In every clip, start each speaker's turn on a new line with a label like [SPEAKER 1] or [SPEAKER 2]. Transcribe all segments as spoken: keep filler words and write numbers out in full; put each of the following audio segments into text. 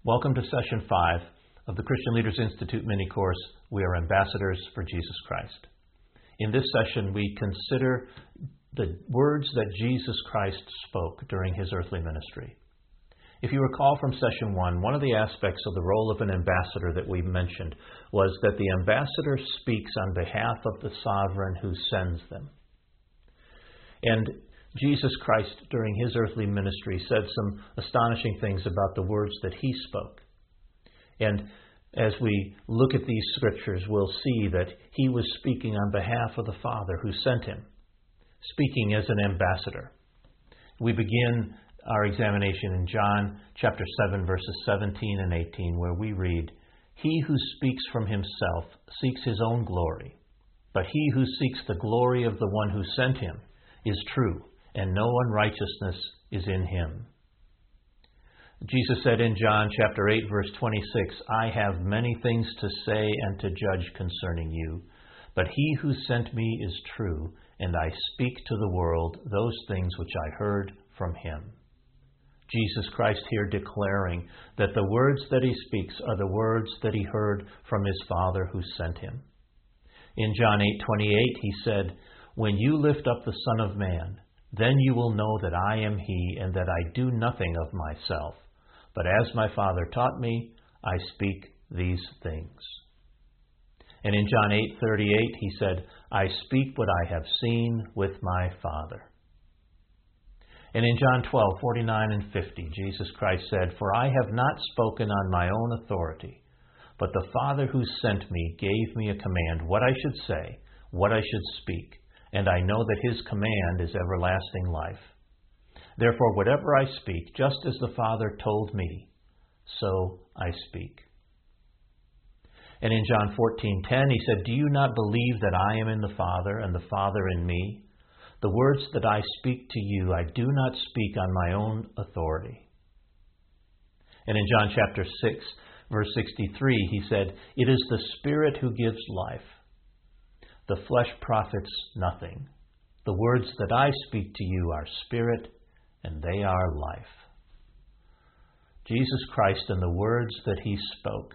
[SPEAKER 1] Welcome to Session five of the Christian Leaders Institute mini-course, We Are Ambassadors for Jesus Christ. In this session, we consider the words that Jesus Christ spoke during his earthly ministry. If you recall from Session one, one of the aspects of the role of an ambassador that we mentioned was that the ambassador speaks on behalf of the sovereign who sends them. And Jesus Christ, during his earthly ministry, said some astonishing things about the words that he spoke. And as we look at these scriptures, we'll see that he was speaking on behalf of the Father who sent him, speaking as an ambassador. We begin our examination in John chapter seven, verses seventeen and eighteen, where we read, "He who speaks from himself seeks his own glory, but he who seeks the glory of the one who sent him is true, and no unrighteousness is in him." Jesus said in John chapter eight, verse twenty-six, "I have many things to say and to judge concerning you, but he who sent me is true, and I speak to the world those things which I heard from him." Jesus Christ here declaring that the words that he speaks are the words that he heard from his Father who sent him. In John eight twenty-eight, he said, "When you lift up the Son of Man, then you will know that I am he, and that I do nothing of myself. But as my Father taught me, I speak these things." And in John eight thirty-eight, he said, "I speak what I have seen with my Father." And in John twelve forty-nine and fifty, Jesus Christ said, "For I have not spoken on my own authority, but the Father who sent me gave me a command, what I should say, what I should speak. And I know that his command is everlasting life. Therefore, whatever I speak, just as the Father told me, so I speak." And in John fourteen ten, he said, "Do you not believe that I am in the Father, and the Father in me? The words that I speak to you, I do not speak on my own authority." And in John chapter six, verse sixty-three, he said, "It is the Spirit who gives life. The flesh profits nothing. The words that I speak to you are spirit, and they are life." Jesus Christ and the words that he spoke,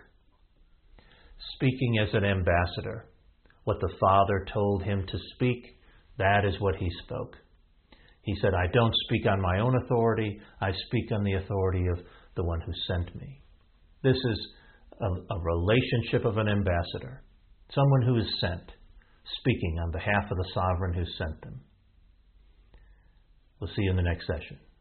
[SPEAKER 1] speaking as an ambassador, what the Father told him to speak, that is what he spoke. He said, "I don't speak on my own authority, I speak on the authority of the one who sent me." This is a, a relationship of an ambassador, someone who is sent, speaking on behalf of the sovereign who sent them. We'll see you in the next session.